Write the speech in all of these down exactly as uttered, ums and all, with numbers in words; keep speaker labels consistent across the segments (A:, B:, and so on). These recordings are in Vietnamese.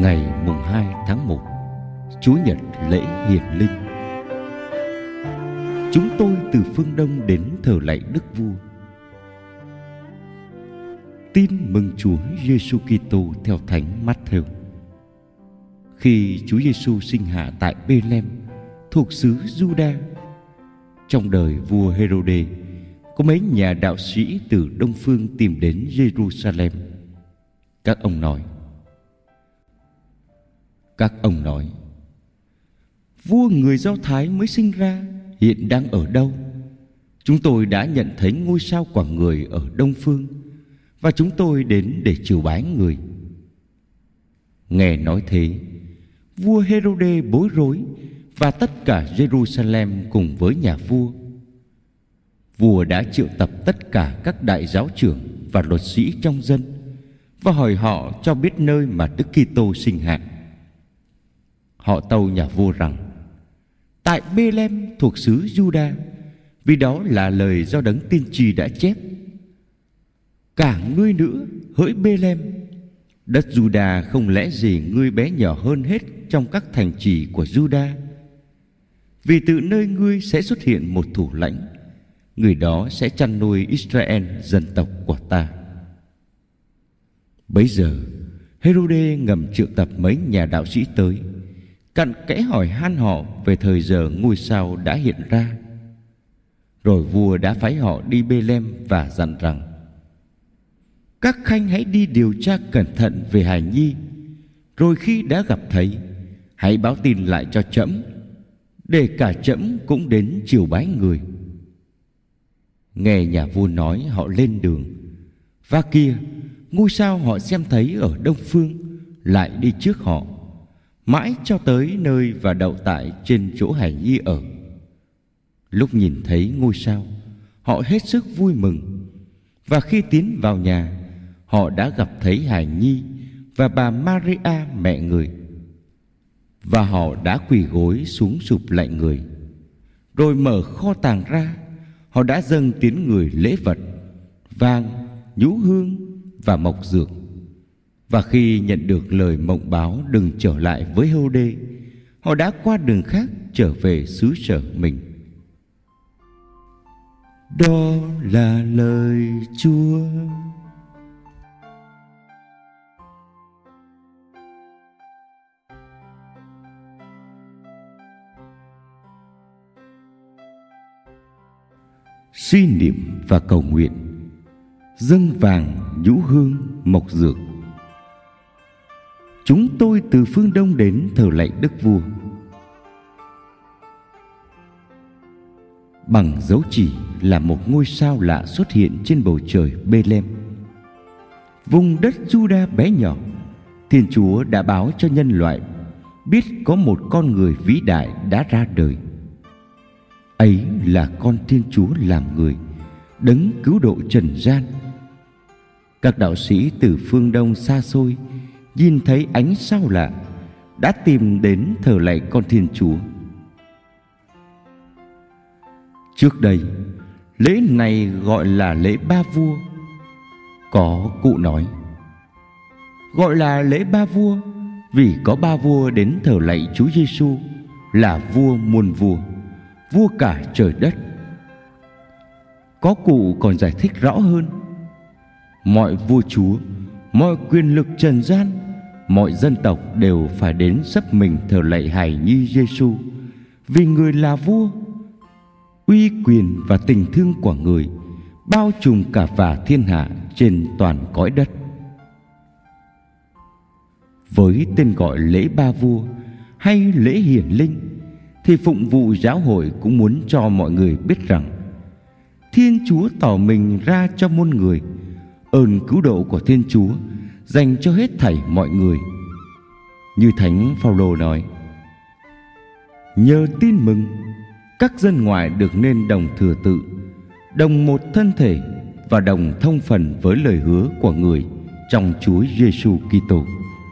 A: Ngày mùng hai tháng một, Chúa Nhật lễ Hiển Linh. Chúng tôi từ phương Đông đến thờ lạy Đức Vua. Tin mừng Chúa Giêsu Kitô theo Thánh Mát-thêu. Khi Chúa Giêsu sinh hạ tại Bê-lem thuộc xứ Giu-đa, trong đời vua Hê-rô-đê, có mấy nhà đạo sĩ từ Đông phương tìm đến Giê-ru-sa-lem. Các ông nói, Các ông nói, vua người Do Thái mới sinh ra hiện đang ở đâu? Chúng tôi đã nhận thấy ngôi sao quả người ở Đông phương, và chúng tôi đến để chiều bái người. Nghe nói thế, vua Hê-rô-đê bối rối, và tất cả Giê-ru-sa-lem cùng với nhà vua. Vua đã triệu tập tất cả các đại giáo trưởng và luật sĩ trong dân, và hỏi họ cho biết nơi mà Đức Kitô sinh hạ. Họ tâu nhà vua rằng, tại Bê-lem thuộc xứ Giu-đa, vì đó là lời do đấng tiên tri đã chép. Cả ngươi nữa, hỡi Bê-lem, đất Giu-đa không lẽ gì ngươi bé nhỏ hơn hết trong các thành trì của Giu-đa? Vì từ nơi ngươi sẽ xuất hiện một thủ lãnh, người đó sẽ chăn nuôi Israel, dân tộc của ta. Bấy giờ, Hê-rô-đê ngầm triệu tập mấy nhà đạo sĩ tới, cặn kẽ hỏi han họ về thời giờ ngôi sao đã hiện ra. Rồi vua đã phái họ đi Bê-lem và dặn rằng, các khanh hãy đi điều tra cẩn thận về hài nhi, rồi khi đã gặp thấy, hãy báo tin lại cho trẫm, để cả trẫm cũng đến chiều bái người. Nghe nhà vua nói, họ lên đường. Và kia, ngôi sao họ xem thấy ở Đông phương lại đi trước họ, mãi cho tới nơi và đậu tại trên chỗ hài nhi ở. Lúc nhìn thấy ngôi sao, họ hết sức vui mừng. Và khi tiến vào nhà, họ đã gặp thấy hài nhi và bà Maria mẹ người. Và họ đã quỳ gối xuống sụp lạy người. Rồi mở kho tàng ra, họ đã dâng tiến người lễ vật, vàng, nhũ hương và mộc dược. Và khi nhận được lời mộng báo đừng trở lại với Hê-rô-đê, họ đã qua đường khác trở về xứ sở mình. Đó là lời Chúa. Suy niệm và cầu nguyện. Dâng vàng, nhũ hương, mộc dược. Chúng tôi từ phương Đông đến thờ lạy Đức Vua. Bằng dấu chỉ là một ngôi sao lạ xuất hiện trên bầu trời Bê-lem. Vùng đất Giu-đa bé nhỏ, Thiên Chúa đã báo cho nhân loại biết có một con người vĩ đại đã ra đời. Ấy là con Thiên Chúa làm người, đấng cứu độ trần gian. Các đạo sĩ từ phương Đông xa xôi nhìn thấy ánh sao lạ, đã tìm đến thờ lạy con Thiên Chúa. Trước đây, lễ này gọi là lễ ba vua. Có cụ nói, gọi là lễ ba vua vì có ba vua đến thờ lạy Chúa Giêsu là vua muôn vua, vua cả trời đất. Có cụ còn giải thích rõ hơn, mọi vua chúa, mọi quyền lực trần gian, mọi dân tộc đều phải đến sấp mình thờ lạy hài nhi Giêsu, vì người là vua. Uy quyền và tình thương của người bao trùm cả và thiên hạ trên toàn cõi đất. Với tên gọi lễ ba vua hay lễ hiển linh, thì phụng vụ giáo hội cũng muốn cho mọi người biết rằng Thiên Chúa tỏ mình ra cho muôn người, ơn cứu độ của Thiên Chúa dành cho hết thảy mọi người. Như Thánh Phao-lô nói, nhờ tin mừng, các dân ngoại được nên đồng thừa tự, đồng một thân thể và đồng thông phần với lời hứa của người trong Chúa Giêsu Kitô.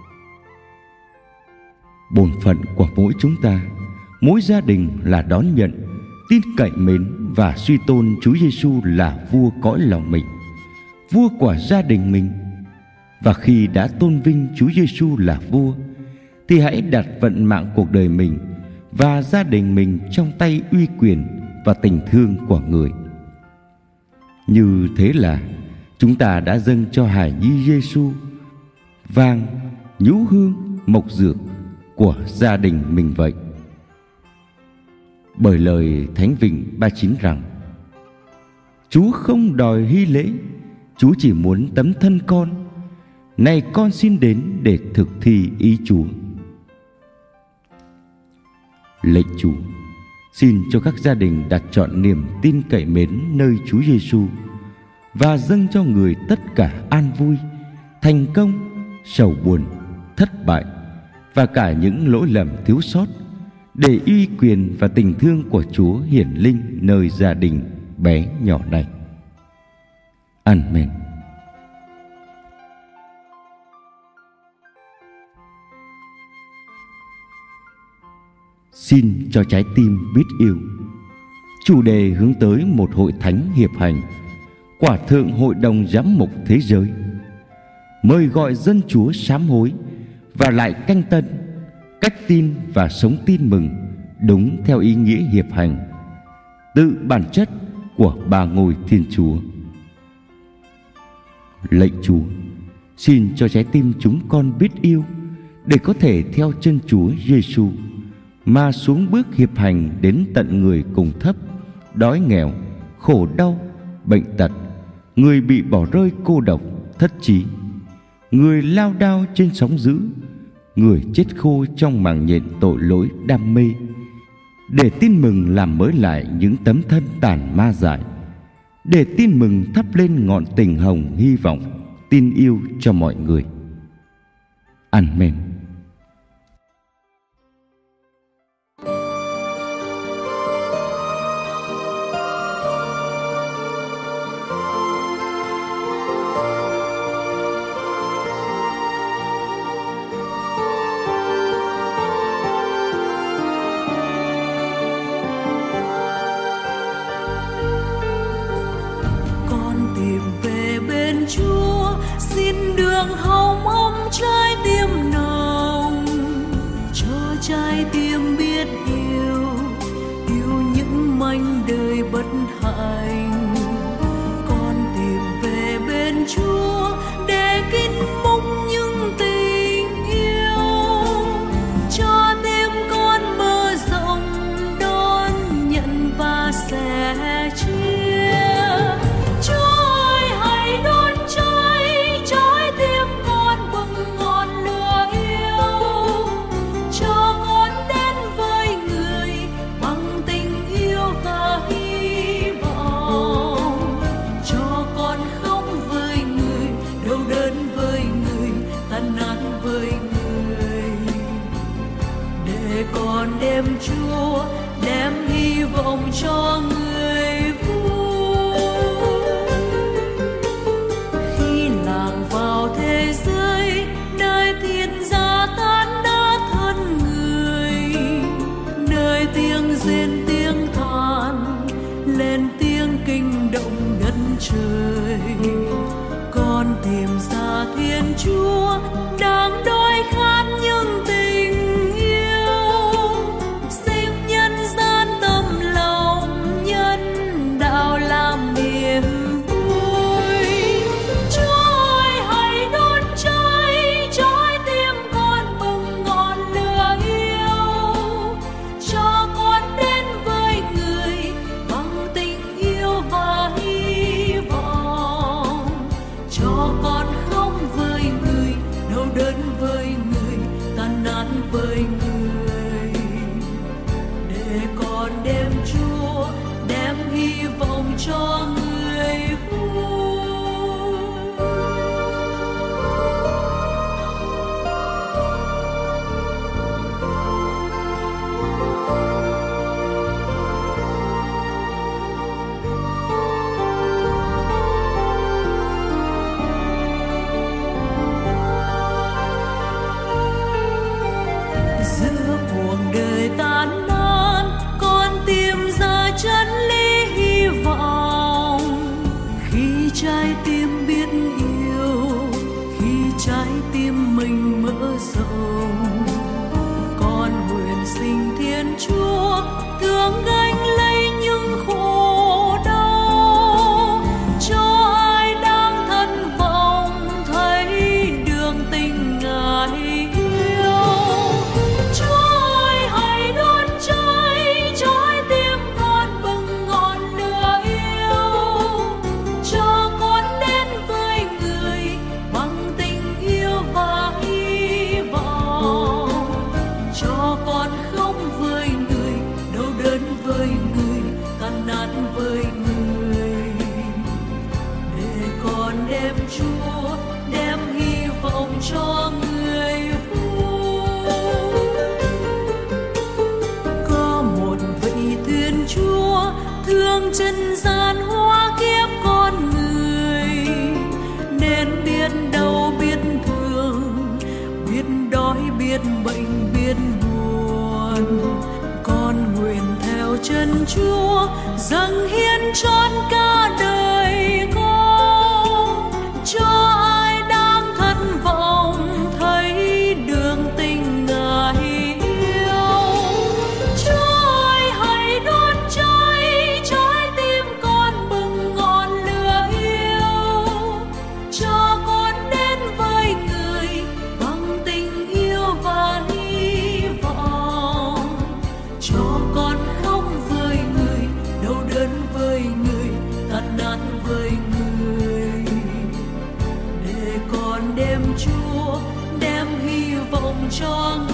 A: Bổn phận của mỗi chúng ta, mỗi gia đình là đón nhận, tin cậy mến và suy tôn Chúa Giêsu là vua cõi lòng mình, vua của gia đình mình. Và khi đã tôn vinh Chúa Giêsu là vua, thì hãy đặt vận mạng cuộc đời mình và gia đình mình trong tay uy quyền và tình thương của người. Như thế là chúng ta đã dâng cho hài nhi Giêsu vàng, nhũ hương, mộc dược của gia đình mình vậy. Bởi lời Thánh Vịnh ba mươi chín rằng: Chúa không đòi hy lễ, Chúa chỉ muốn tấm thân con. Này con xin đến để thực thi ý Chúa. Lạy Chúa, xin cho các gia đình đặt trọn niềm tin cậy mến nơi Chúa Giêsu và dâng cho người tất cả an vui, thành công, sầu buồn, thất bại và cả những lỗi lầm thiếu sót, để uy quyền và tình thương của Chúa hiển linh nơi gia đình bé nhỏ này. Amen. Xin cho trái tim biết yêu. Chủ đề hướng tới một hội thánh hiệp hành, Quả Thượng Hội đồng Giám mục Thế giới, mời gọi dân Chúa sám hối và lại canh tân, cách tin và sống tin mừng đúng theo ý nghĩa hiệp hành, tự bản chất của ba ngôi Thiên Chúa. Lạy Chúa, xin cho trái tim chúng con biết yêu để có thể theo chân Chúa Giêsu mà xuống bước hiệp hành đến tận người cùng thấp, đói nghèo, khổ đau, bệnh tật, người bị bỏ rơi cô độc, thất trí, người lao đao trên sóng dữ, người chết khô trong màng nhện tội lỗi đam mê, để tin mừng làm mới lại những tấm thân tàn ma dại, để tin mừng thắp lên ngọn tình hồng hy vọng, tin yêu cho mọi người. Amen.
B: Chúa xin đường hồng ấm trái tim nồng, cho trái tim biết yêu, yêu những mảnh đời bất hạnh. Con tìm về bên Chúa để kín múc những tình yêu, cho tim con mở rộng đón nhận và sẻ chia. Con đem Chúa, đem hy vọng cho người vui. Khi lạc vào thế giới, nơi thiên gia tan nát thân người, nơi tiếng rên tiếng than lên tiếng kinh động đất trời. Con tìm ra Thiên Chúa đang đói khát những tình đơn với Chúa, đem hy vọng cho người vua. Có một vị Thiên Chúa thương trần gian hóa kiếp con người, nên biết đau biết thương, biết đói biết bệnh biết buồn. Con nguyện theo chân Chúa dâng hiến trọn cả đời con, cho ai đang thất vọng thấy đường tình Ngài yêu. Chúa ơi hãy đốt cháy trái tim con bừng ngọn lửa yêu, cho con đến với người bằng tình yêu và hy vọng, cho con khóc với người, đau đớn với người, tan nát với người, để con đem Chúa, đem hy vọng cho người.